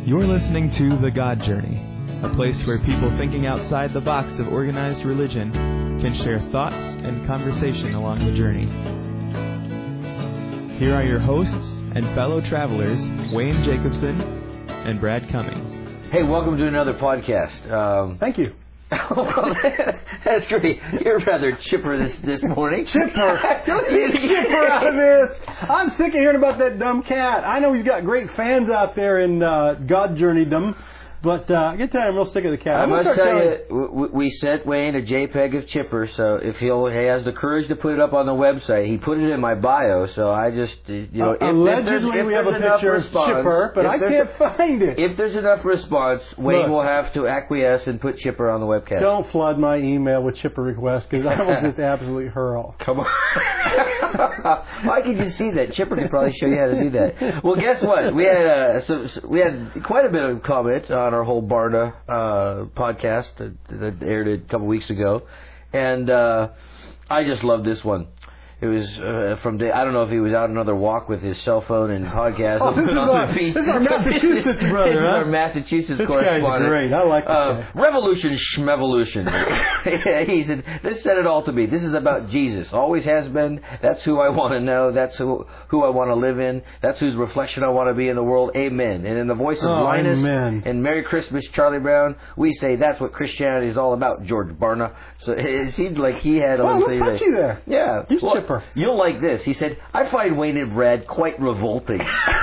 You're listening to The God Journey, a place where people thinking outside the box of organized religion can share thoughts and conversation along the journey. Here are your hosts and fellow travelers, Wayne Jacobson and Brad Cummings. Hey, welcome to another podcast. Thank you. That's great. You're rather chipper this morning. Chipper? Don't get chipper out of this. I'm sick of hearing about that dumb cat. I know he's got great fans out there in God Journeydom, but I can tell you I'm real sick of the cat. I must tell you, we sent Wayne a JPEG of Chipper, so if he has the courage to put it up on the website, he put it in my bio, so I just, allegedly we have a picture of Chipper, but I can't find it. If there's enough response, Wayne will have to acquiesce and put Chipper on the webcast. Don't flood my email with Chipper requests, because I will just absolutely hurl. Come on. I could just see that. Chipper could probably show you how to do that. Well, guess what? We had quite a bit of comments on our whole Barna podcast that aired a couple weeks ago, and I just love this one. It was from Dave. I don't know if he was out on another walk with his cell phone and podcast. Oh, this is our Massachusetts brother. This is our Massachusetts this correspondent. Guy's great. I like this guy. Revolution schmevolution. He said, "This said it all to me. This is about Jesus. Always has been. That's who I want to know. That's who I want to live in. That's whose reflection I want to be in the world. Amen." And in the voice of Linus and Merry Christmas, Charlie Brown, we say that's what Christianity is all about, George Barna. So it seemed like he had a little thing. Look you there. Yeah. He's chipper. You'll like this. He said, "I find Wayne and Brad quite revolting."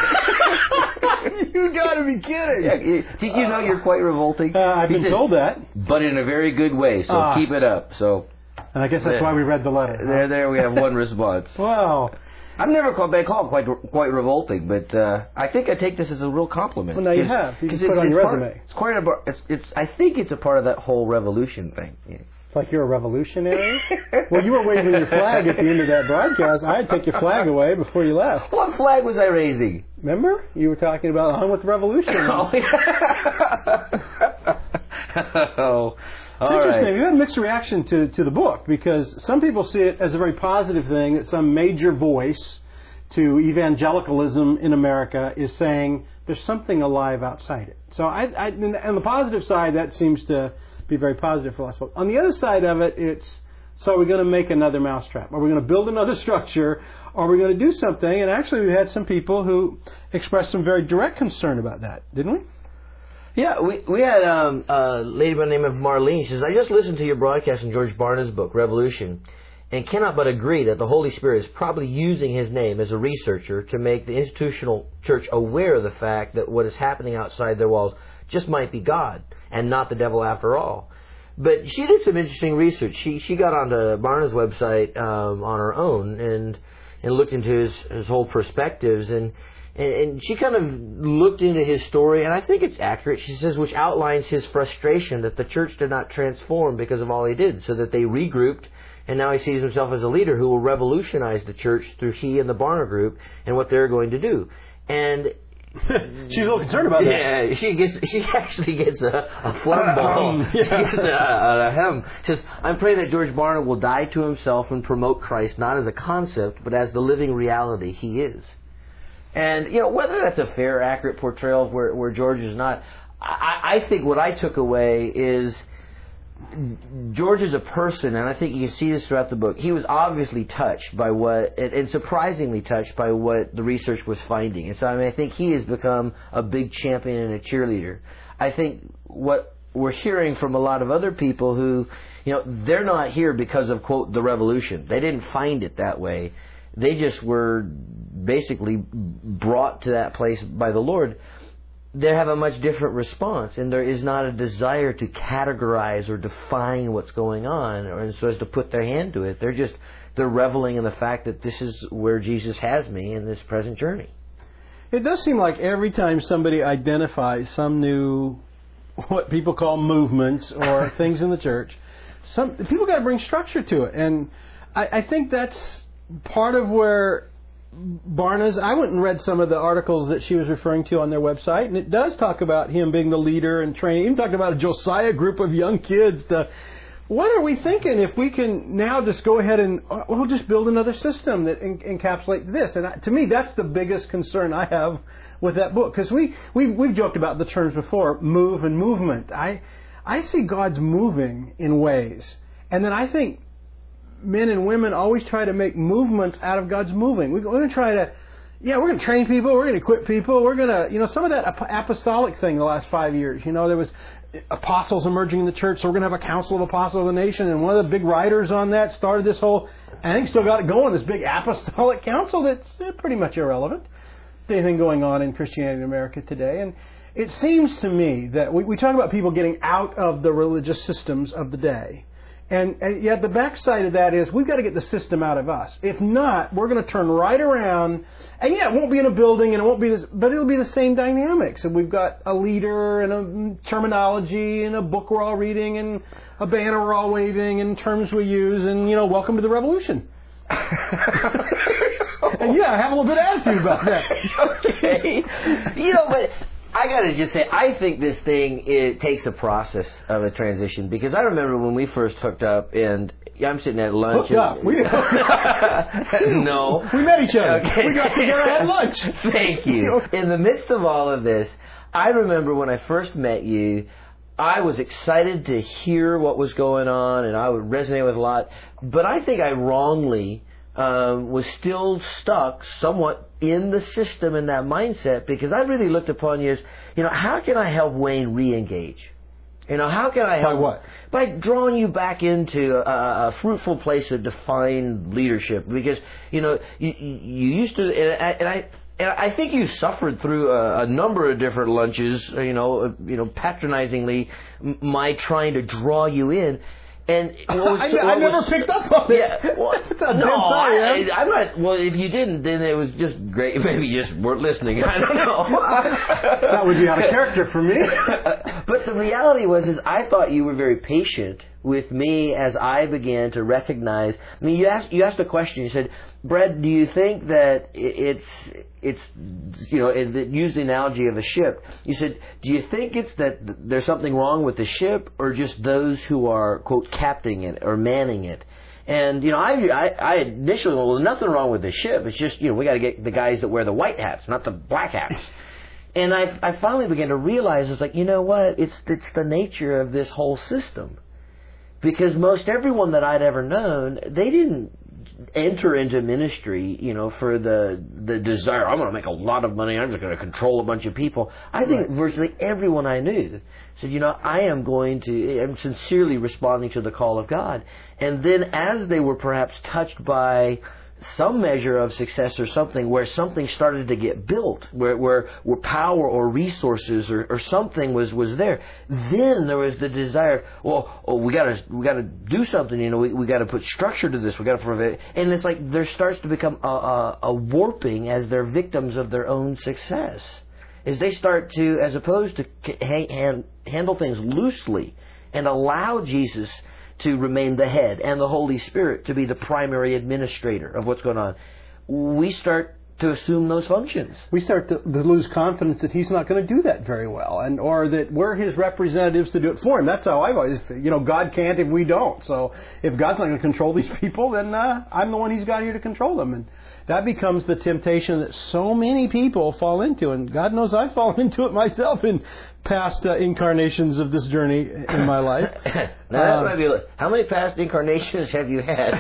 You gotta be kidding. Yeah, did you know you're quite revolting? I've been told that. But in a very good way, so keep it up. So, and I guess that's why we read the letter. There we have one response. Wow. I've never been called quite revolting, but I think I take this as a real compliment. Well, now you have. You can put it on your resume. It's quite I think it's a part of that whole revolution thing. Yeah. It's like you're a revolutionary? Well, you were waving your flag at the end of that broadcast. I'd take your flag away before you left. What flag was I raising? Remember? You were talking about on with the revolution. Oh, yeah. It's interesting. You had a mixed reaction to the book, because some people see it as a very positive thing that some major voice to evangelicalism in America is saying there's something alive outside it. So on the positive side, that seems to be very positive for a lot of folks. On the other side of it, it's, so are we going to make another mousetrap? Are we going to build another structure? Are we going to do something? And actually, we had some people who expressed some very direct concern about that, didn't we? Yeah, we had a lady by the name of Marlene. She says, "I just listened to your broadcast in George Barna's book, Revolution, and cannot but agree that the Holy Spirit is probably using his name as a researcher to make the institutional church aware of the fact that what is happening outside their walls just might be God and not the devil after all." But she did some interesting research. She got onto Barna's website on her own and looked into his whole perspectives, and she kind of looked into his story, and I think it's accurate. She says, which outlines his frustration that the church did not transform because of all he did, so that they regrouped, and now he sees himself as a leader who will revolutionize the church through he and the Barna group and what they're going to do. And she's a little concerned about that. Yeah, she actually gets a flum ball. She gets a hem. She says, "I'm praying that George Barna will die to himself and promote Christ not as a concept, but as the living reality he is." And, whether that's a fair, accurate portrayal of where George is not, I think what I took away is George is a person, and I think you can see this throughout the book. He was obviously touched by and surprisingly touched by what the research was finding. And so, I think he has become a big champion and a cheerleader. I think what we're hearing from a lot of other people who, they're not here because of, quote, the revolution. They didn't find it that way. They just were basically brought to that place by the Lord. They have a much different response, and there is not a desire to categorize or define what's going on, and so as to put their hand to it. They're reveling in the fact that this is where Jesus has me in this present journey. It does seem like every time somebody identifies some new, what people call movements or things in the church, people got to bring structure to it, and I think that's part of where Barna's, I went and read some of the articles that she was referring to on their website, and it does talk about him being the leader and training. Even talking about a Josiah group of young kids to what are we thinking if we can now just go ahead and we'll just build another system that encapsulates this? And to me, that's the biggest concern I have with that book, because we've joked about the terms before, move and movement. I see God's moving in ways, and then I think men and women always try to make movements out of God's moving. We're going to try to, we're going to train people, we're going to equip people, we're going to, some of that apostolic thing the last 5 years, there was apostles emerging in the church, so we're going to have a council of apostles of the nation, and one of the big writers on that started this whole, I think still got it going, this big apostolic council that's pretty much irrelevant to anything going on in Christianity in America today. And it seems to me that we talk about people getting out of the religious systems of the day. And yet the backside of that is we've got to get the system out of us. If not, we're going to turn right around. And it won't be in a building, and it won't be this, but it'll be the same dynamics. And we've got a leader and a terminology and a book we're all reading and a banner we're all waving and terms we use and, welcome to the revolution. And have a little bit of attitude about that. Okay. But I got to just say, I think this thing, it takes a process of a transition, because I remember when we first hooked up, and I'm sitting at lunch. Hooked up? No. We met each other. Okay. We got together and had lunch. Thank you. In the midst of all of this, I remember when I first met you, I was excited to hear what was going on, and I would resonate with a lot. But I think I wrongly was still stuck somewhat in the system in that mindset, because I really looked upon you as, how can I help Wayne re-engage? How can I help? By what? By drawing you back into a fruitful place of defined leadership, because you used to, and I think you suffered through a number of different lunches, patronizingly, my trying to draw you in. And I never picked up on it. Yeah, well, I'm not. Well, if you didn't, then it was just great. Maybe you just weren't listening. I don't know. That would be out of character for me. But the reality is I thought you were very patient with me as I began to recognize. I mean, you asked a question. You said, Brad, do you think that it's used the analogy of a ship. You said, do you think it's that there's something wrong with the ship, or just those who are, quote, captaining it or manning it? And, I initially, well, nothing wrong with the ship. It's just, we got to get the guys that wear the white hats, not the black hats. And I finally began to realize, it's like, what? It's the nature of this whole system. Because most everyone that I'd ever known, they didn't enter into ministry, for the desire, I'm going to make a lot of money, I'm just going to control a bunch of people. I think virtually everyone I knew said, I'm sincerely responding to the call of God. And then as they were perhaps touched by some measure of success or something, where something started to get built, where power or resources or something was there, then there was the desire, we got to do something, we got to put structure to this, we got to provide, and it's like there starts to become a warping as they're victims of their own success, as they start to, as opposed to handle things loosely and allow Jesus to remain the head and the Holy Spirit to be the primary administrator of what's going on, we start to assume those functions. We start to lose confidence that He's not going to do that very well, or that we're His representatives to do it for Him. That's how I've always, God can't if we don't. So if God's not going to control these people, then I'm the one He's got here to control them. And that becomes the temptation that so many people fall into. And God knows I've fallen into it myself in past incarnations of this journey in my life. Now, that might be how many past incarnations have you had?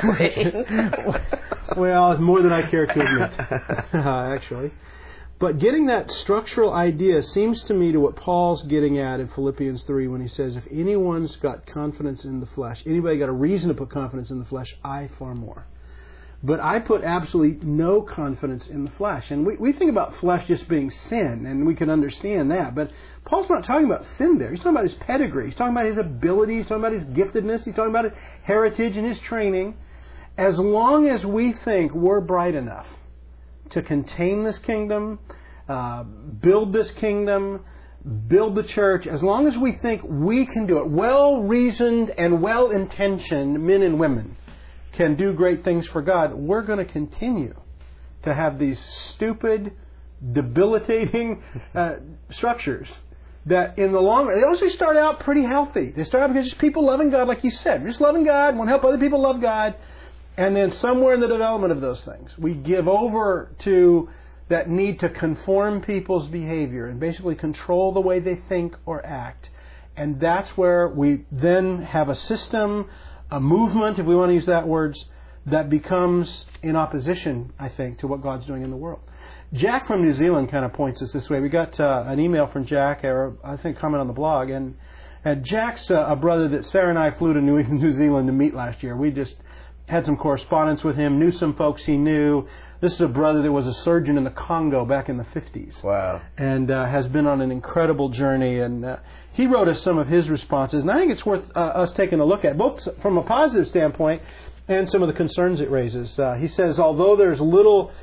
Well, more than I care to admit, actually. But getting that structural idea seems to me to what Paul's getting at in Philippians 3 when he says, if anyone's got confidence in the flesh, anybody got a reason to put confidence in the flesh, I far more. But I put absolutely no confidence in the flesh. And we think about flesh just being sin, and we can understand that. But Paul's not talking about sin there. He's talking about his pedigree. He's talking about his ability. He's talking about his giftedness. He's talking about his heritage and his training. As long as we think we're bright enough to contain this kingdom, build this kingdom, build the church, as long as we think we can do it, well-reasoned and well-intentioned men and women can do great things for God, we're going to continue to have these stupid, debilitating structures that in the long run, they also start out pretty healthy. They start out because just people loving God, like you said. Just loving God, want to help other people love God. And then somewhere in the development of those things, we give over to that need to conform people's behavior and basically control the way they think or act. And that's where we then have a system, a movement, if we want to use that words, that becomes in opposition, I think, to what God's doing in the world. Jack from New Zealand kind of points us this way. We got an email from Jack, or I think comment on the blog, and Jack's a brother that Sarah and I flew to New Zealand to meet last year. We just had some correspondence with him, knew some folks he knew. This is a brother that was a surgeon in the Congo back in the 50s. Wow. And has been on an incredible journey. And he wrote us some of his responses. And I think it's worth us taking a look at, both from a positive standpoint and some of the concerns it raises. He says, although there's little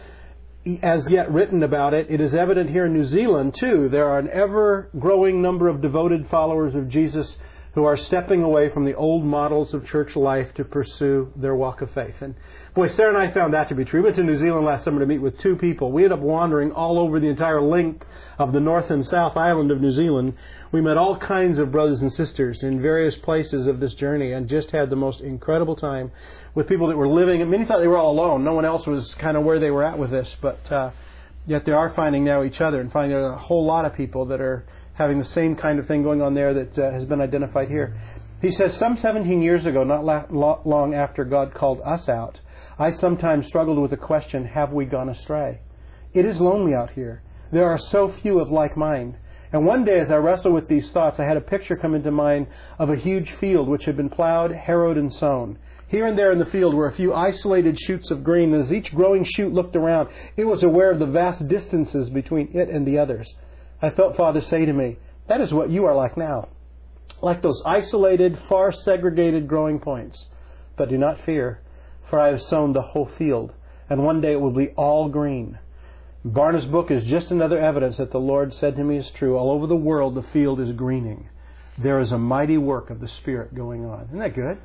as yet written about it, it is evident here in New Zealand, too. There are an ever-growing number of devoted followers of Jesus who are stepping away from the old models of church life to pursue their walk of faith. And boy, Sarah and I found that to be true. We went to New Zealand last summer to meet with two people. We ended up wandering all over the entire length of the North and South Island of New Zealand. We met all kinds of brothers and sisters in various places of this journey and just had the most incredible time with people that were living. And many thought they were all alone. No one else was kind of where they were at with this. But yet they are finding now each other and finding a whole lot of people that are having the same kind of thing going on there that has been identified here. He says, some 17 years ago, not long after God called us out, I sometimes struggled with the question, have we gone astray? It is lonely out here. There are so few of like mind. And one day as I wrestled with these thoughts, I had a picture come into mind of a huge field which had been plowed, harrowed, and sown. Here and there in the field were a few isolated shoots of green. As each growing shoot looked around, it was aware of the vast distances between it and the others. I felt Father say to me, that is what you are like now. Like those isolated, far segregated growing points. But do not fear, for I have sown the whole field, and one day it will be all green. Barna's book is just another evidence that the Lord said to me is true. All over the world the field is greening. There is a mighty work of the Spirit going on. Isn't that good?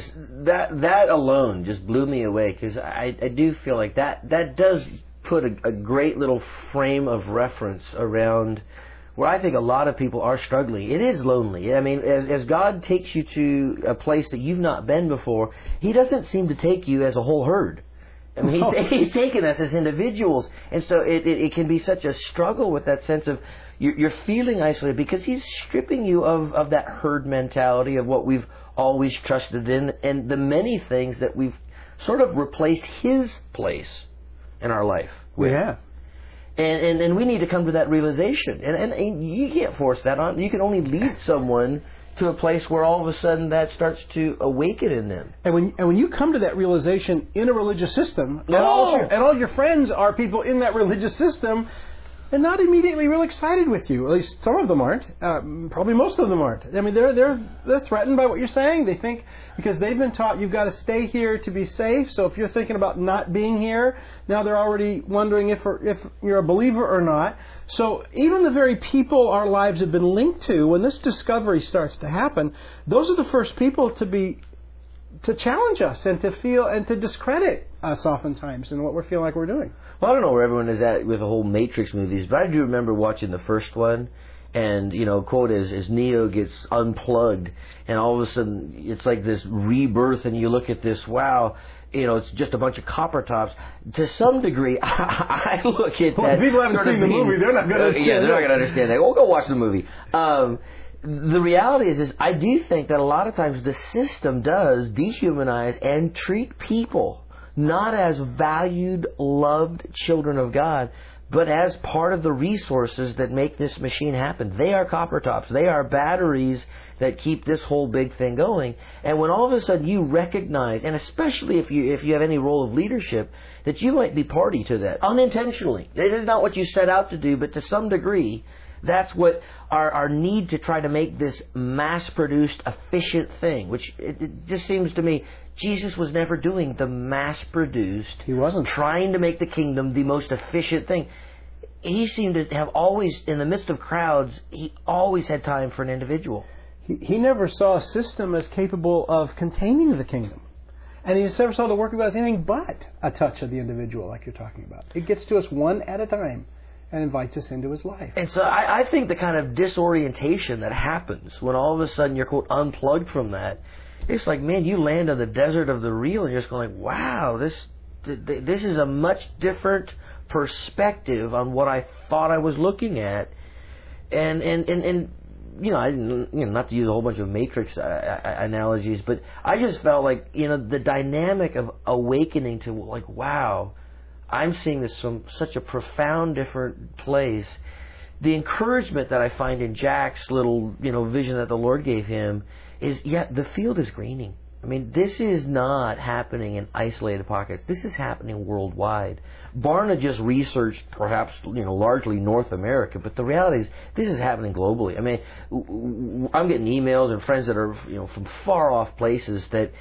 That alone just blew me away, because I do feel like that does put a great little frame of reference around where I think a lot of people are struggling. It is lonely. I mean, as God takes you to a place that you've not been before, He doesn't seem to take you as a whole herd. I mean, He's taken us as individuals. And so it can be such a struggle with that sense of you're feeling isolated, because He's stripping you of that herd mentality of what we've always trusted in, and the many things that we've sort of replaced His place in our life with. Yeah. And we need to come to that realization. And you can't force that on. You can only lead someone to a place where all of a sudden that starts to awaken in them. And when you come to that realization in a religious system, and all your friends are people in that religious system, they're not immediately real excited with you. At least some of them aren't. Probably most of them aren't. I mean, they're threatened by what you're saying. They think, because they've been taught you've got to stay here to be safe. So if you're thinking about not being here, now they're already wondering if you're a believer or not. So even the very people our lives have been linked to, when this discovery starts to happen, those are the first people to challenge us and to feel and to discredit us oftentimes in what we're feeling like we're doing. Well, I don't know where everyone is at with the whole Matrix movies, but I do remember watching the first one, and, quote, as Neo gets unplugged, and all of a sudden it's like this rebirth, and you look at this, wow, it's just a bunch of copper tops. To some degree, I look at that. People haven't seen the movie, they're not going to understand that. Yeah, they're not going to understand that. Well, go watch the movie. The reality is I do think that a lot of times the system does dehumanize and treat people not as valued, loved children of God, but as part of the resources that make this machine happen. They are copper tops. They are batteries that keep this whole big thing going. And when all of a sudden you recognize, and especially if you have any role of leadership, that you might be party to that unintentionally. It is not what you set out to do, but to some degree, that's what our need to try to make this mass-produced, efficient thing, which it just seems to me Jesus was never doing the mass-produced. He wasn't. Trying to make the kingdom the most efficient thing. He seemed to have always, in the midst of crowds, he always had time for an individual. He never saw a system as capable of containing the kingdom. And he never saw the work of God as anything but a touch of the individual, like you're talking about. It gets to us one at a time. and invites us into His life. And so I think the kind of disorientation that happens when all of a sudden you're, quote, unplugged from that, it's like, man, you land on the desert of the real and you're just going like, wow, this is a much different perspective on what I thought I was looking at. And I didn't, not to use a whole bunch of Matrix analogies, but I just felt like, the dynamic of awakening to like, wow, I'm seeing this from such a profound different place. The encouragement that I find in Jack's little, vision that the Lord gave him is, the field is greening. I mean, this is not happening in isolated pockets. This is happening worldwide. Barna just researched perhaps, largely North America, but the reality is this is happening globally. I mean, I'm getting emails and friends that are, from far off places that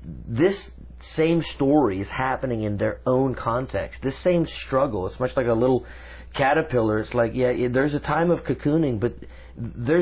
this same story is happening in their own context. This same struggle. It's much like a little caterpillar. It's like, there's a time of cocooning, but there's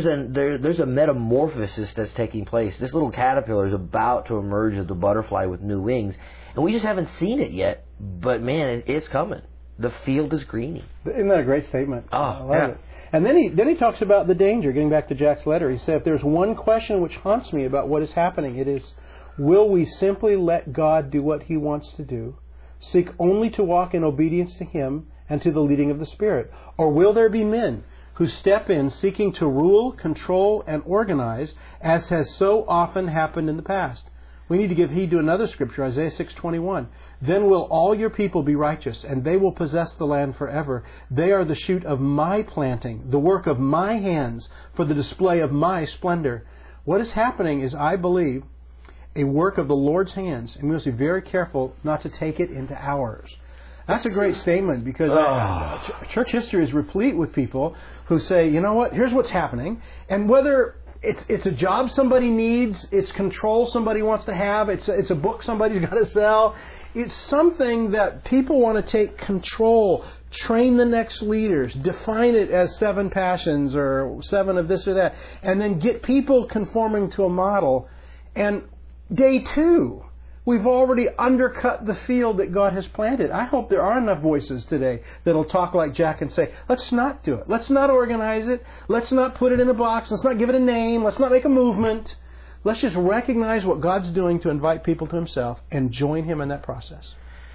a metamorphosis that's taking place. This little caterpillar is about to emerge as a butterfly with new wings, and we just haven't seen it yet. But man, it's coming. The field is greening. Isn't that a great statement? Oh, I love it. And then he talks about the danger. Getting back to Jack's letter, he said, if there's one question which haunts me about what is happening, it is, will we simply let God do what He wants to do, seek only to walk in obedience to Him and to the leading of the Spirit? Or will there be men who step in seeking to rule, control, and organize, as has so often happened in the past? We need to give heed to another scripture, Isaiah 6:21. Then will all your people be righteous, and they will possess the land forever. They are the shoot of my planting, the work of my hands, for the display of my splendor. What is happening is, I believe, a work of the Lord's hands, and we must be very careful not to take it into ours. That's a great statement, because church history is replete with people who say, you know what, here's what's happening, and whether it's a job somebody needs, it's control somebody wants to have, it's a book somebody's got to sell, it's something that people want to take control, train the next leaders, define it as 7 passions or 7 of this or that, and then get people conforming to a model. And day 2, we've already undercut the field that God has planted. I hope there are enough voices today that'll talk like Jack and say, let's not do it. Let's not organize it. Let's not put it in a box. Let's not give it a name. Let's not make a movement. Let's just recognize what God's doing to invite people to Himself and join Him in that process.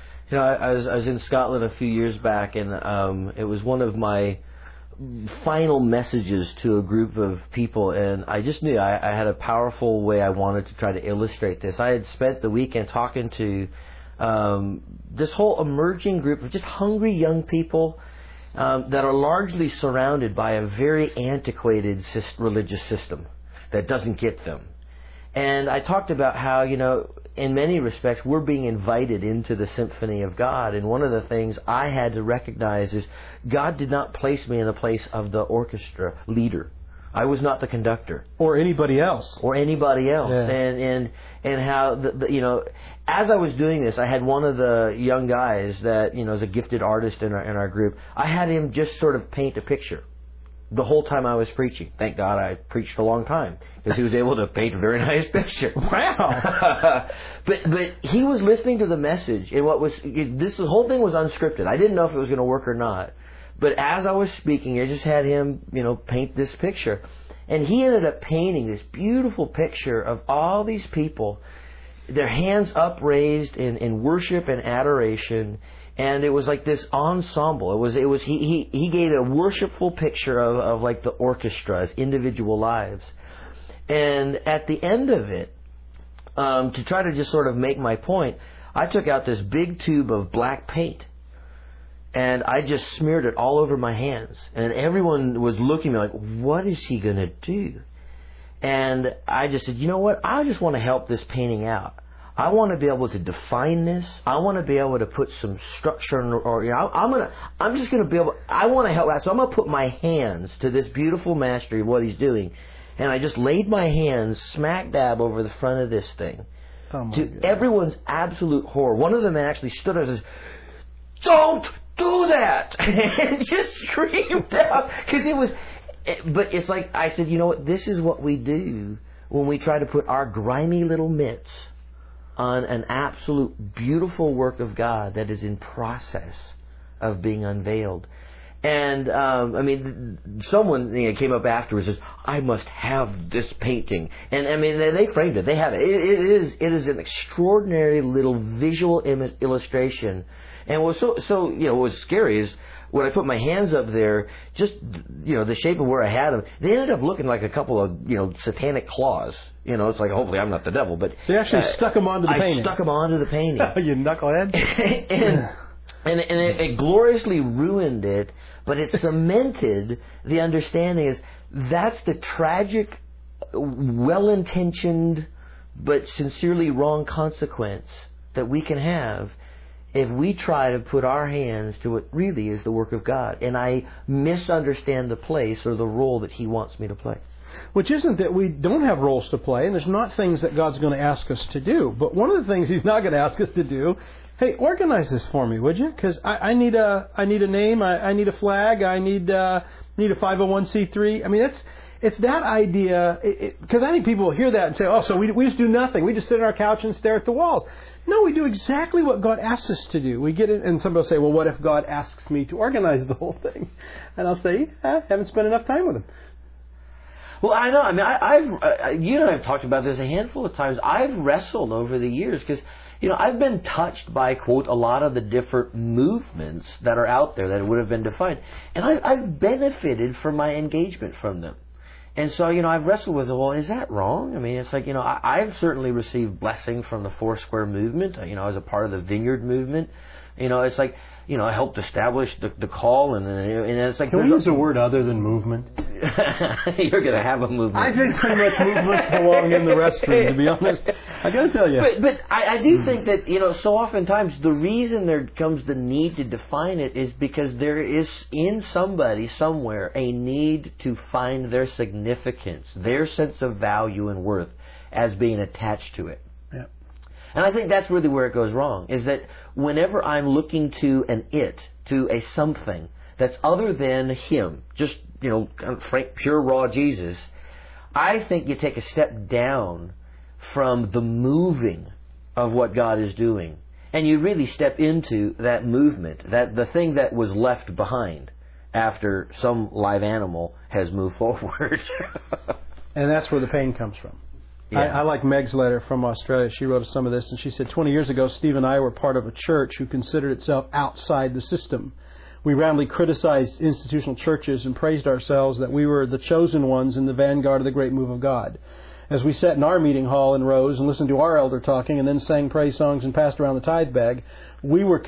I was in Scotland a few years back, and it was one of my final messages to a group of people, and I just knew I had a powerful way I wanted to try to illustrate this. I had spent the weekend talking to this whole emerging group of just hungry young people that are largely surrounded by a very antiquated religious system that doesn't get them. And I talked about how, in many respects, we're being invited into the symphony of God. And one of the things I had to recognize is God did not place me in the place of the orchestra leader. I was not the conductor. Or anybody else. Yeah. And how, as I was doing this, I had one of the young guys that, is a gifted artist in our group. I had him just sort of paint a picture the whole time I was preaching. Thank God I preached a long time, because he was able to paint a very nice picture. Wow! But he was listening to the message, and the whole thing was unscripted. I didn't know if it was going to work or not. But as I was speaking, I just had him, paint this picture. And he ended up painting this beautiful picture of all these people, their hands upraised in worship and adoration. And it was like this ensemble. He gave a worshipful picture of like the orchestra as individual lives. And at the end of it, to try to just sort of make my point, I took out this big tube of black paint, and I just smeared it all over my hands. And everyone was looking at me like, what is he going to do? And I just said, you know what? I just want to help this painting out. I want to be able to define this. I want to be able to put some structure, I'm just going to be able, I want to help out. So I'm going to put my hands to this beautiful mastery of what he's doing. And I just laid my hands smack dab over the front of this thing. To everyone's absolute horror. One of them actually stood up and says, don't do that! And just screamed out. But it's like, I said, you know what? This is what we do when we try to put our grimy little mitts on an absolute beautiful work of God that is in process of being unveiled. And I mean, someone came up afterwards and says, "I must have this painting." And I mean, they framed it. They have it. It is an extraordinary little visual illustration. And what was scary is when I put my hands up there, just the shape of where I had them, they ended up looking like a couple of satanic claws. It's like, hopefully I'm not the devil, but so you actually stuck them onto the painting. I stuck them onto the painting. You knucklehead. And it gloriously ruined it, but it cemented the understanding is that's the tragic, well-intentioned, but sincerely wrong consequence that we can have if we try to put our hands to what really is the work of God. And I misunderstand the place or the role that He wants me to play. Which isn't that we don't have roles to play, and there's not things that God's going to ask us to do. But one of the things He's not going to ask us to do, hey, organize this for me, would you? Because I need a name, I need a flag, I need a 501c3. I mean, it's that idea, because I think people will hear that and say, oh, so we just do nothing. We just sit on our couch and stare at the walls. No, we do exactly what God asks us to do. We get it, and somebody will say, well, what if God asks me to organize the whole thing? And I'll say, I haven't spent enough time with Him. Well, I know. I mean, you and I have talked about this a handful of times. I've wrestled over the years because, I've been touched by, quote, a lot of the different movements that are out there that would have been defined. And I've benefited from my engagement from them. And so, I've wrestled with, well, is that wrong? I mean, it's like, I've certainly received blessing from the Foursquare movement, as a part of the Vineyard movement. It's like, I helped establish the call, and it's like... Can we use a word other than movement? You're going to have a movement. I think pretty much movements belong in the restroom, to be honest. I got to tell you. But I do think that, so oftentimes the reason there comes the need to define it is because there is in somebody, somewhere, a need to find their significance, their sense of value and worth as being attached to it. Yeah. And I think that's really where it goes wrong, is that whenever I'm looking to to a something that's other than Him, just, kind of frank, pure, raw Jesus, I think you take a step down from the moving of what God is doing, and you really step into that movement, that the thing that was left behind after some live animal has moved forward. And that's where the pain comes from. Yeah. I like Meg's letter from Australia. She wrote some of this, and she said, 20 years ago, Steve and I were part of a church who considered itself outside the system. We roundly criticized institutional churches and praised ourselves that we were the chosen ones in the vanguard of the great move of God. As we sat in our meeting hall in rows and listened to our elder talking and then sang praise songs and passed around the tithe bag, we were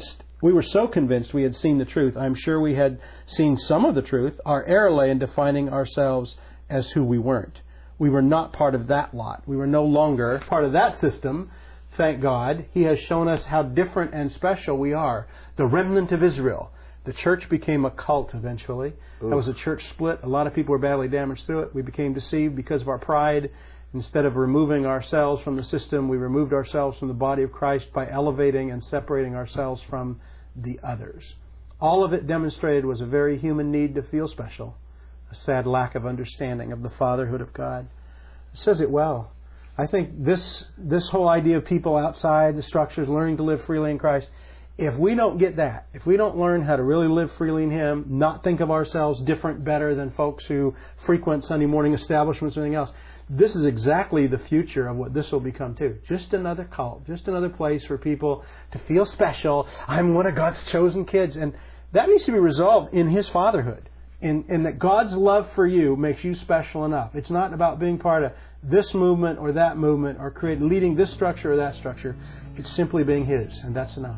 so convinced we had seen the truth. I'm sure we had seen some of the truth. Our error lay in defining ourselves as who we weren't. We were not part of that lot. We were no longer part of that system. Thank God. He has shown us how different and special we are. The remnant of Israel. The church became a cult eventually. Ooh. That was a church split. A lot of people were badly damaged through it. We became deceived because of our pride. Instead of removing ourselves from the system, we removed ourselves from the body of Christ by elevating and separating ourselves from the others. All of it demonstrated was a very human need to feel special. A sad lack of understanding of the fatherhood of God. It says it well. I think this whole idea of people outside the structures learning to live freely in Christ, if we don't get that, if we don't learn how to really live freely in Him, not think of ourselves different, better than folks who frequent Sunday morning establishments or anything else, this is exactly the future of what this will become too. Just another cult, just another place for people to feel special. I'm one of God's chosen kids. And that needs to be resolved in His fatherhood. And that God's love for you makes you special enough. It's not about being part of this movement or that movement or leading this structure or that structure. It's simply being His, and that's enough.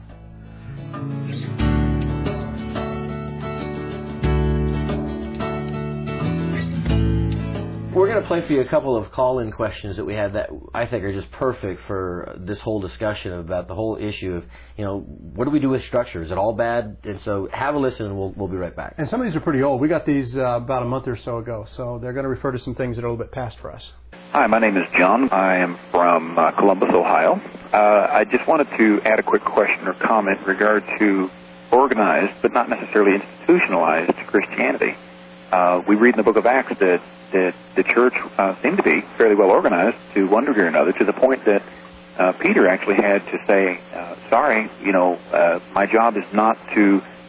We're going to play for you a couple of call-in questions that we have that I think are just perfect for this whole discussion about the whole issue of, what do we do with structure? Is it all bad? And so have a listen and we'll be right back. And some of these are pretty old. We got these about a month or so ago, so they're going to refer to some things that are a little bit past for us. Hi, my name is John. I am from Columbus, Ohio. I just wanted to add a quick question or comment in regard to organized, but not necessarily institutionalized Christianity. We read in the book of Acts that the church seemed to be fairly well organized to one degree or another, to the point that Peter actually had to say, sorry, my job is not to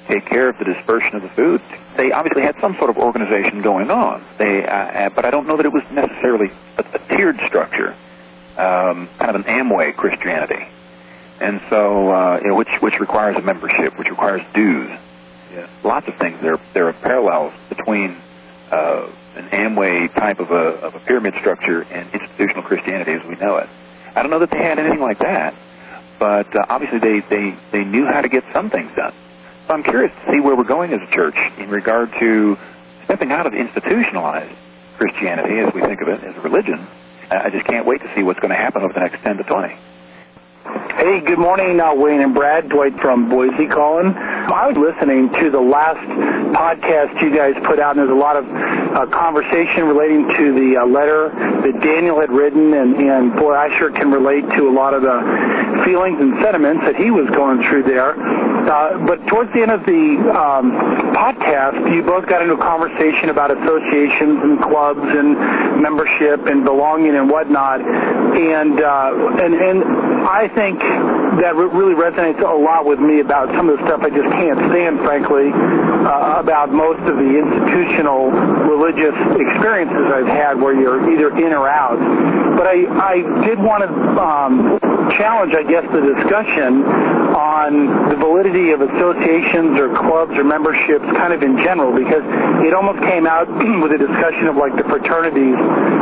take care of the dispersion of the food. They obviously had some sort of organization going on. But I don't know that it was necessarily a tiered structure, kind of an Amway Christianity. And so, which requires a membership, which requires dues. Yeah. Lots of things. There are parallels between an Amway type of a pyramid structure and institutional Christianity as we know it. I don't know that they had anything like that, but obviously they knew how to get some things done. So I'm curious to see where we're going as a church in regard to stepping out of institutionalized Christianity, as we think of it, as a religion. I just can't wait to see what's going to happen over the next 10 to 20. Hey, good morning, Wayne and Brad. Dwight from Boise calling. I was listening to the last podcast you guys put out, and there's a lot of conversation relating to the letter that Daniel had written, and boy, I sure can relate to a lot of the feelings and sentiments that he was going through there. But towards the end of the podcast, you both got into a conversation about associations and clubs and membership and belonging and whatnot, and I think that really resonates a lot with me about some of the stuff I just can't stand, frankly, about most of the institutional religious experiences I've had where you're either in or out. But I did want to challenge, I guess, the discussion on the validity of associations or clubs or memberships kind of in general, because it almost came out with a discussion of like the fraternities,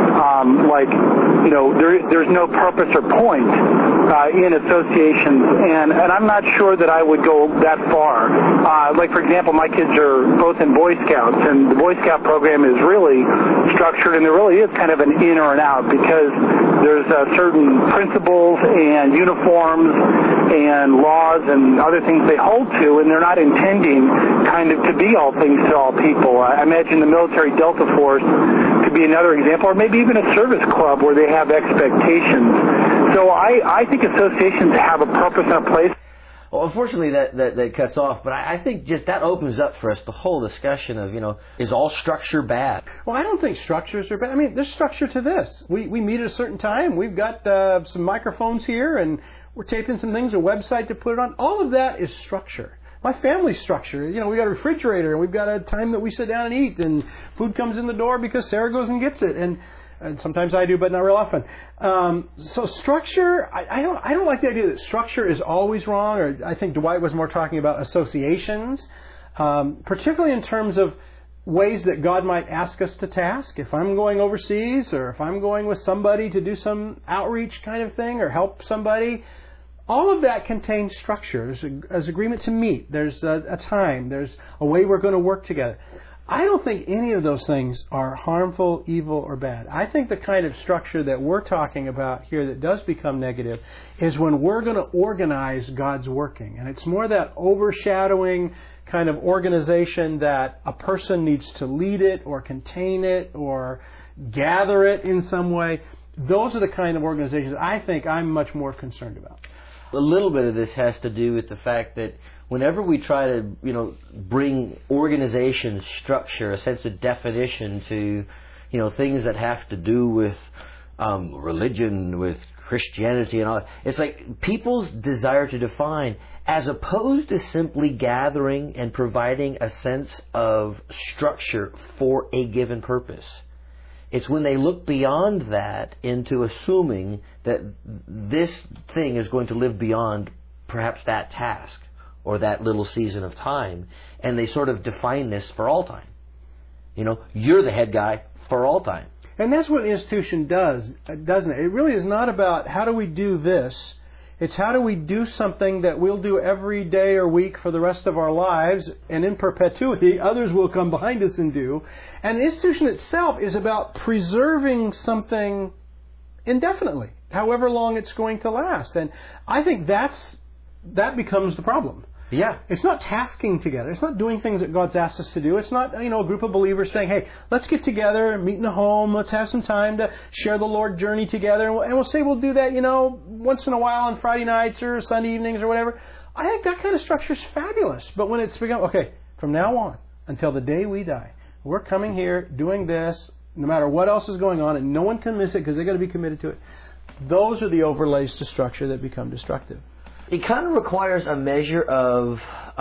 there's no purpose or point in associations, and I'm not sure that I would go that far. Like, for example, my kids are both in Boy Scouts, and the Boy Scout program is really structured, and there really is kind of an in or an out, because there's certain principles and uniforms and laws and other things they hold to, and they're not intending kind of to be all things to all people. I imagine the military Delta Force could be another example, or maybe even a service club where they have expectations. So I think associations have a purpose and a place. Well, unfortunately, that cuts off, but I think just that opens up for us the whole discussion of, is all structure bad? Well, I don't think structures are bad. I mean, there's structure to this. We meet at a certain time. We've got some microphones here, and we're taping some things, a website to put it on. All of that is structure. My family's structure. We got a refrigerator, and we've got a time that we sit down and eat, and food comes in the door because Sarah goes and gets it, and sometimes I do, but not real often. So structure, I don't like the idea that structure is always wrong, or I think Dwight was more talking about associations, particularly in terms of ways that God might ask us to task. If I'm going overseas, or if I'm going with somebody to do some outreach kind of thing, or help somebody, all of that contains structure. There's agreement to meet. There's a time. There's a way we're going to work together. I don't think any of those things are harmful, evil, or bad. I think the kind of structure that we're talking about here that does become negative is when we're going to organize God's working. And it's more that overshadowing kind of organization that a person needs to lead it or contain it or gather it in some way. Those are the kind of organizations I think I'm much more concerned about. A little bit of this has to do with the fact that whenever we try to, bring organization, structure, a sense of definition to, things that have to do with religion, with Christianity and all that, it's like people's desire to define, as opposed to simply gathering and providing a sense of structure for a given purpose. It's when they look beyond that into assuming that this thing is going to live beyond perhaps that task or that little season of time, and they sort of define this for all time. You're the head guy for all time. And that's what an institution does, doesn't it? It really is not about how do we do this. It's how do we do something that we'll do every day or week for the rest of our lives, and in perpetuity, others will come behind us and do. And the institution itself is about preserving something indefinitely, however long it's going to last. And I think that becomes the problem. Yeah. It's not tasking together. It's not doing things that God's asked us to do. It's not, a group of believers saying, hey, let's get together, meet in the home, let's have some time to share the Lord journey together. And we'll say we'll do that, once in a while on Friday nights or Sunday evenings or whatever. I think that kind of structure is fabulous. But when it's become, okay, from now on until the day we die, we're coming here doing this, no matter what else is going on, and no one can miss it because they're going to be committed to it. Those are the overlays to structure that become destructive. It kind of requires a measure of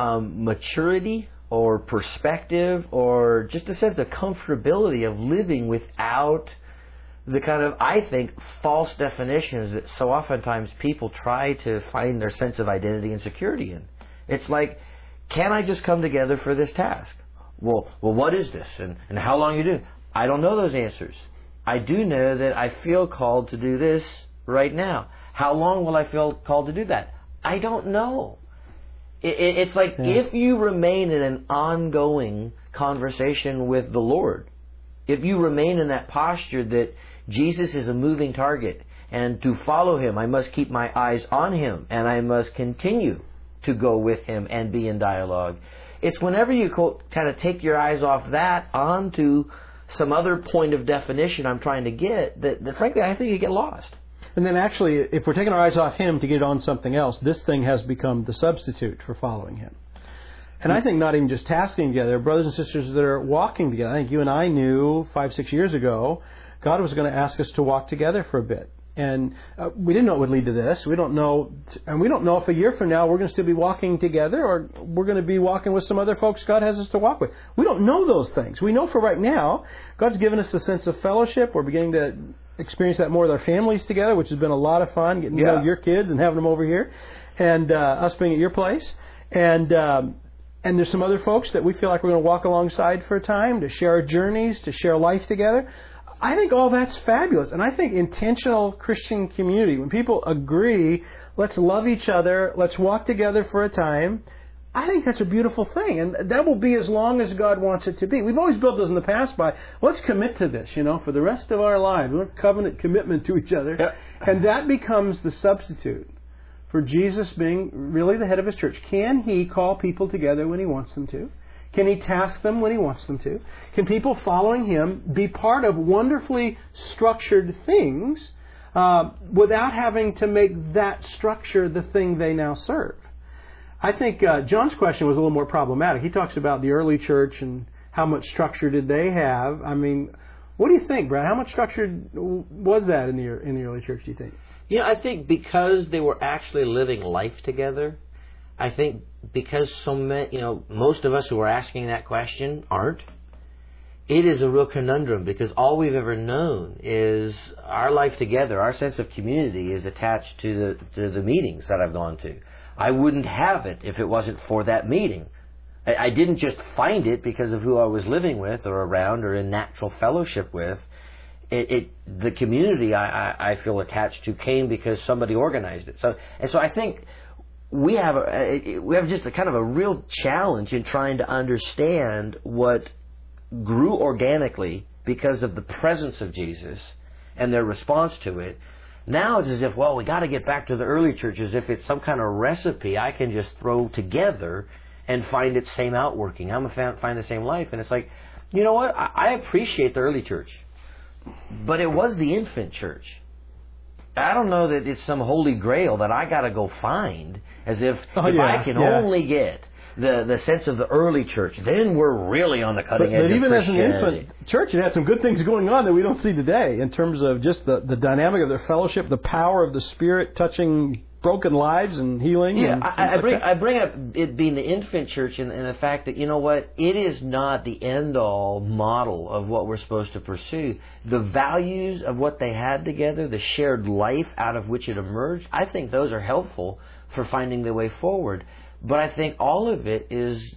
maturity or perspective or just a sense of comfortability of living without the kind of, I think, false definitions that so oftentimes people try to find their sense of identity and security in. It's like, can I just come together for this task? Well, what is this? And how long you do? I don't know those answers. I do know that I feel called to do this right now. How long will I feel called to do that? I don't know. It's like if you remain in an ongoing conversation with the Lord, if you remain in that posture that Jesus is a moving target, and to follow Him, I must keep my eyes on Him, and I must continue to go with Him and be in dialogue. It's whenever you kind of take your eyes off that onto some other point of definition I'm trying to get, that frankly I think you get lost. And then actually, if we're taking our eyes off Him to get on something else, this thing has become the substitute for following Him. And I think not even just tasking together, brothers and sisters that are walking together. I think you and I knew 5-6 years ago God was going to ask us to walk together for a bit. And we didn't know it would lead to this. We don't know if a year from now we're going to still be walking together or we're going to be walking with some other folks God has us to walk with. We don't know those things. We know for right now, God's given us a sense of fellowship. We're beginning to experience that more with our families together, which has been a lot of fun, getting to know your kids and having them over here, and us being at your place. And there's some other folks that we feel like we're going to walk alongside for a time, to share our journeys, to share life together. I think all that's fabulous. And I think intentional Christian community, when people agree, let's love each other, let's walk together for a time, I think that's a beautiful thing. And that will be as long as God wants it to be. We've always built those in the past by, let's commit to this, for the rest of our lives. We're covenant commitment to each other. Yep. And that becomes the substitute for Jesus being really the head of His church. Can He call people together when He wants them to? Can He task them when He wants them to? Can people following Him be part of wonderfully structured things without having to make that structure the thing they now serve? I think John's question was a little more problematic. He talks about the early church and how much structure did they have. I mean, what do you think, Brad? How much structure was that in the early church, do you think? I think because they were actually living life together, I think because so many, most of us who are asking that question aren't, it is a real conundrum because all we've ever known is our life together, our sense of community is attached to the meetings that I've gone to. I wouldn't have it if it wasn't for that meeting. I didn't just find it because of who I was living with or around or in natural fellowship with. The community I feel attached to came because somebody organized it. So I think we have just a kind of a real challenge in trying to understand what grew organically because of the presence of Jesus and their response to it. Now it's as if, we got to get back to the early church as if it's some kind of recipe I can just throw together and find its same outworking. I'm going to find the same life. And it's like, you know what? I appreciate the early church, but it was the infant church. I don't know that it's some holy grail that I got to go find, as if I can only get the sense of the early church, then we're really on the cutting edge of Christianity. But even as an infant church, it had some good things going on that we don't see today in terms of just the dynamic of their fellowship, the power of the Spirit touching broken lives and healing. Yeah, I bring up it being the infant church and the fact that, it is not the end-all model of what we're supposed to pursue. The values of what they had together, the shared life out of which it emerged, I think those are helpful for finding the way forward. But I think all of it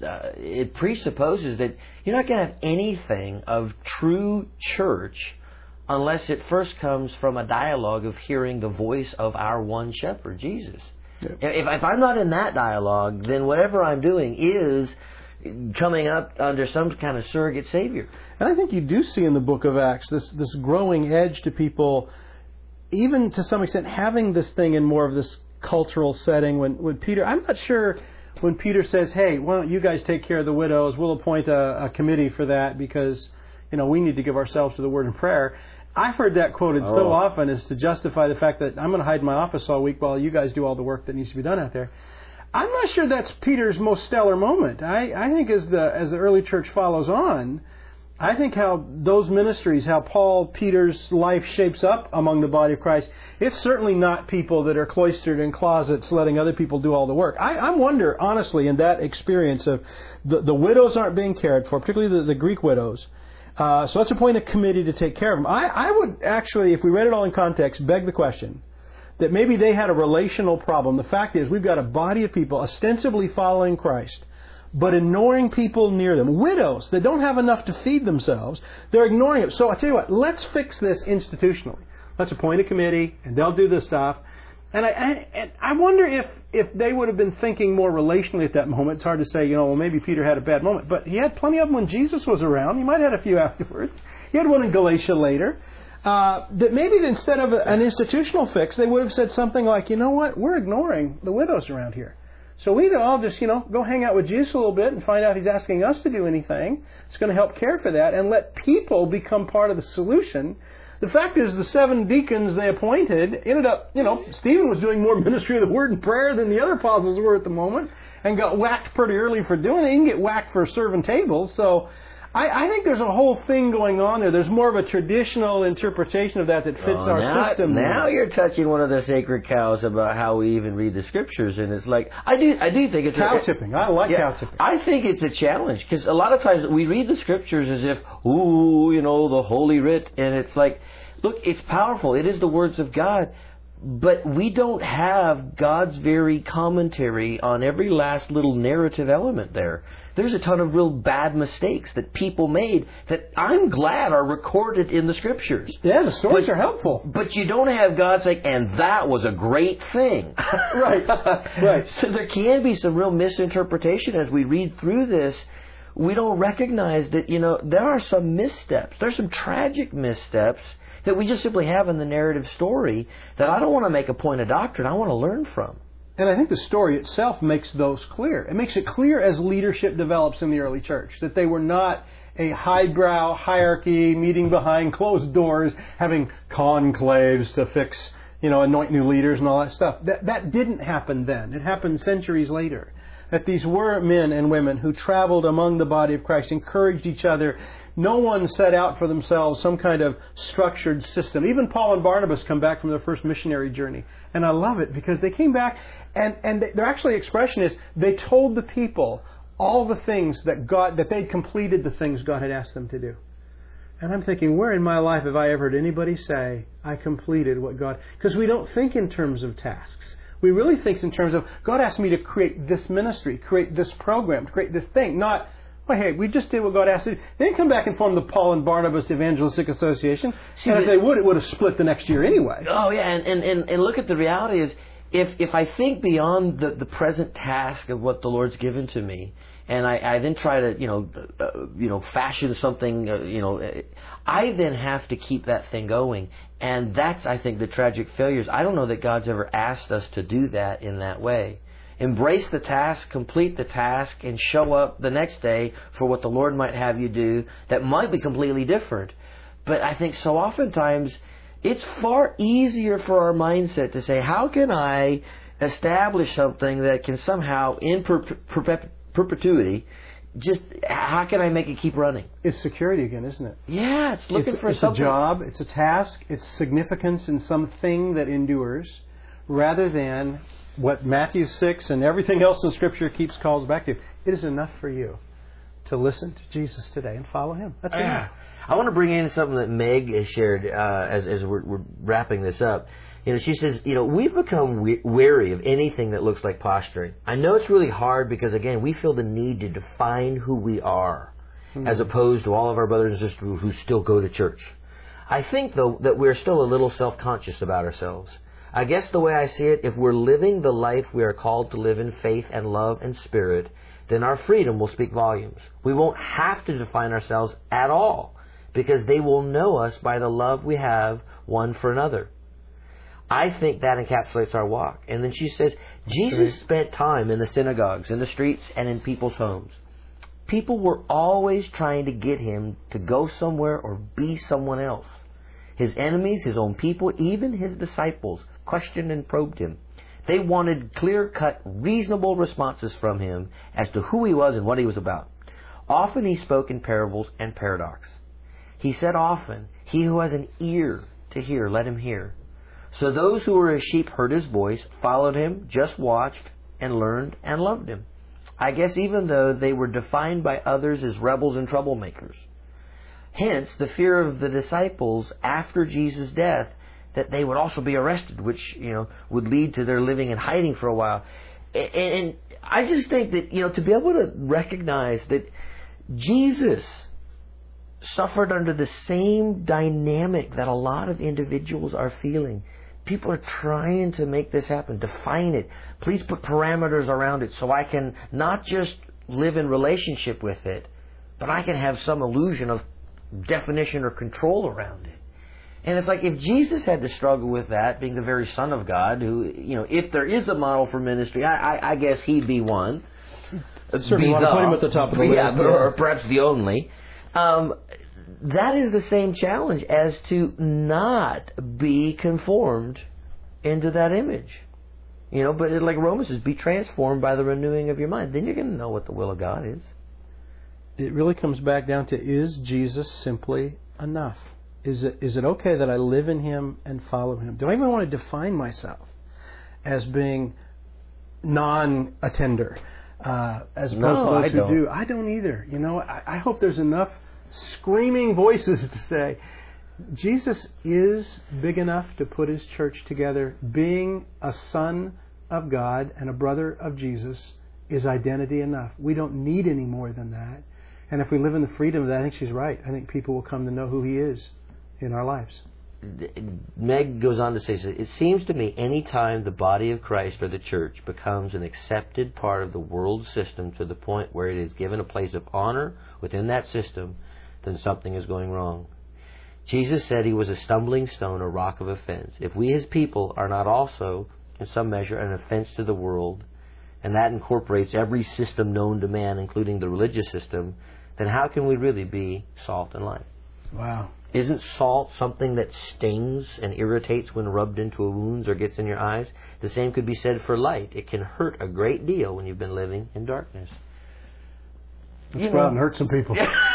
it presupposes that you're not going to have anything of true church unless it first comes from a dialogue of hearing the voice of our one shepherd, Jesus. Yeah. If I'm not in that dialogue, then whatever I'm doing is coming up under some kind of surrogate savior. And I think you do see in the book of Acts this growing edge to people, even to some extent having this thing in more of this cultural setting. When Peter, I'm not sure when Peter says, hey, why don't you guys take care of the widows, we'll appoint a committee for that because we need to give ourselves to the word and prayer. I've heard that quoted so often as to justify the fact that I'm going to hide in my office all week while you guys do all the work that needs to be done out there. I'm not sure that's Peter's most stellar moment. I think as the early church follows on, I think how those ministries, how Paul, Peter's life shapes up among the body of Christ, it's certainly not people that are cloistered in closets letting other people do all the work. I wonder, honestly, in that experience of the widows aren't being cared for, particularly the Greek widows. So let's appoint a committee to take care of them. I would actually, if we read it all in context, beg the question that maybe they had a relational problem. The fact is, we've got a body of people ostensibly following Christ, but ignoring people near them. Widows that don't have enough to feed themselves, they're ignoring it. So I tell you what, let's fix this institutionally. Let's appoint a committee, and they'll do this stuff. And I wonder if they would have been thinking more relationally at that moment. It's hard to say, well, maybe Peter had a bad moment. But he had plenty of them when Jesus was around. He might have had a few afterwards. He had one in Galatia later. That maybe instead of an institutional fix, they would have said something like, you know what, we're ignoring the widows around here. So we can all just, go hang out with Jesus a little bit and find out He's asking us to do anything. It's going to help care for that and let people become part of the solution. The fact is, the 7 deacons they appointed ended up, Stephen was doing more ministry of the word and prayer than the other apostles were at the moment and got whacked pretty early for doing it. He can get whacked for serving tables. So I think there's a whole thing going on there. There's more of a traditional interpretation of that fits our system. Now you're touching one of the sacred cows about how we even read the Scriptures, and it's like I do think it's cow tipping. I like cow tipping. I think it's a challenge because a lot of times we read the Scriptures as if, the Holy Writ, and it's like, look, it's powerful. It is the words of God. But we don't have God's very commentary on every last little narrative element there. There's a ton of real bad mistakes that people made that I'm glad are recorded in the Scriptures. Yeah, the stories are helpful. But you don't have God saying, and that was a great thing. Right. So there can be some real misinterpretation as we read through this. We don't recognize that, there are some missteps. There's some tragic missteps that we just simply have in the narrative story that I don't want to make a point of doctrine. I want to learn from. And I think the story itself makes those clear. It makes it clear as leadership develops in the early church that they were not a highbrow hierarchy meeting behind closed doors, having conclaves to fix, anoint new leaders and all that stuff. That didn't happen then. It happened centuries later. That these were men and women who traveled among the body of Christ, encouraged each other. No one set out for themselves some kind of structured system. Even Paul and Barnabas come back from their first missionary journey. And I love it because they came back and their actually expression is they told the people all the things that they'd completed the things God had asked them to do. And I'm thinking, where in my life have I ever heard anybody say, I completed what God... Because we don't think in terms of tasks. We really think in terms of, God asked me to create this ministry, create this program, create this thing. Not, hey, we just did what God asked us to do. They didn't come back and form the Paul and Barnabas Evangelistic Association. And if they would, it would have split the next year anyway. Oh, yeah, and look at the reality is, if I think beyond the present task of what the Lord's given to me, and I then try to, fashion something, I then have to keep that thing going. And that's, I think, the tragic failures. I don't know that God's ever asked us to do that in that way. Embrace the task, complete the task, and show up the next day for what the Lord might have you do that might be completely different. But I think so oftentimes it's far easier for our mindset to say, how can I establish something that can somehow, in perpetuity, just how can I make it keep running? It's security again, isn't it? Yeah, it's looking for it's something. It's a job, it's a task, it's significance in something that endures, rather than what Matthew 6 and everything else in Scripture calls back to. It is enough for you to listen to Jesus today and follow Him. That's enough. I want to bring in something that Meg has shared as we're wrapping this up. She says, we've become wary of anything that looks like posturing. I know it's really hard because, again, we feel the need to define who we are as opposed to all of our brothers and sisters who still go to church. I think, though, that we're still a little self-conscious about ourselves. I guess the way I see it, if we're living the life we are called to live in faith and love and spirit, then our freedom will speak volumes. We won't have to define ourselves at all because they will know us by the love we have one for another. I think that encapsulates our walk. And then she says, Jesus spent time in the synagogues, in the streets, and in people's homes. People were always trying to get Him to go somewhere or be someone else. His enemies, His own people, even His disciples questioned and probed Him. They wanted clear-cut, reasonable responses from Him as to who He was and what He was about. Often he spoke in parables and paradox. He said often, "He who has an ear to hear, let him hear." So those who were his sheep heard his voice, followed him, just watched, and learned and loved him. I guess even though they were defined by others as rebels and troublemakers. Hence, the fear of the disciples after Jesus' death that they would also be arrested, which, would lead to their living in hiding for a while. And I just think that, to be able to recognize that Jesus suffered under the same dynamic that a lot of individuals are feeling. People are trying to make this happen, define it. Please put parameters around it so I can not just live in relationship with it, but I can have some illusion of definition or control around it. And it's like if Jesus had to struggle with that, being the very Son of God, who, if there is a model for ministry, I guess he'd be one. Certainly want to put him at the top of the list. Or perhaps the only. That is the same challenge as to not be conformed into that image. But like Romans says, be transformed by the renewing of your mind. Then you're going to know what the will of God is. It really comes back down to, is Jesus simply enough? Is it okay that I live in him and follow him? Do I even want to define myself as being non-attender, as opposed to those who do? I don't either. I hope there's enough screaming voices to say, Jesus is big enough to put his church together. Being a son of God and a brother of Jesus is identity enough. We don't need any more than that. And if we live in the freedom of that, I think she's right. I think people will come to know who he is in our lives. Meg goes on to say, it seems to me any time the body of Christ or the church becomes an accepted part of the world system to the point where it is given a place of honor within that system, then something is going wrong. Jesus said he was a stumbling stone, a rock of offense. If we as people are not also, in some measure, an offense to the world, and that incorporates every system known to man, including the religious system, then how can we really be salt and light? Wow. Isn't salt something that stings and irritates when rubbed into a wound or gets in your eyes? The same could be said for light. It can hurt a great deal when you've been living in darkness. Let's go out and hurt some people.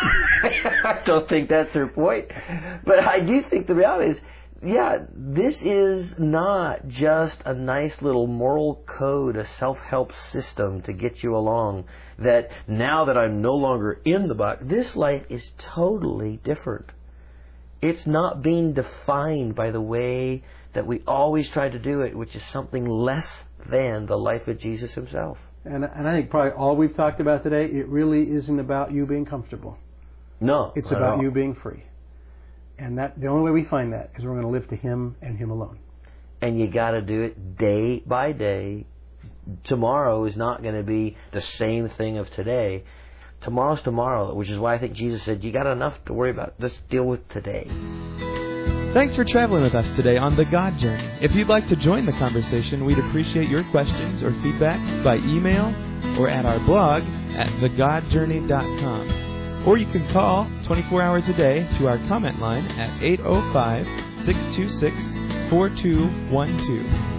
I don't think that's her point. But I do think the reality is, this is not just a nice little moral code, a self-help system to get you along, that now that I'm no longer in the box, this life is totally different. It's not being defined by the way that we always try to do it, which is something less than the life of Jesus himself. And I think probably all we've talked about today, it really isn't about you being comfortable. No. It's about you being free. And that the only way we find that is we're going to live to him and him alone. And you got to do it day by day. Tomorrow is not going to be the same thing of today. Tomorrow's tomorrow, which is why I think Jesus said, you got enough to worry about. Let's deal with today. Thanks for traveling with us today on The God Journey. If you'd like to join the conversation, we'd appreciate your questions or feedback by email or at our blog at thegodjourney.com. Or you can call 24 hours a day to our comment line at 805-626-4212.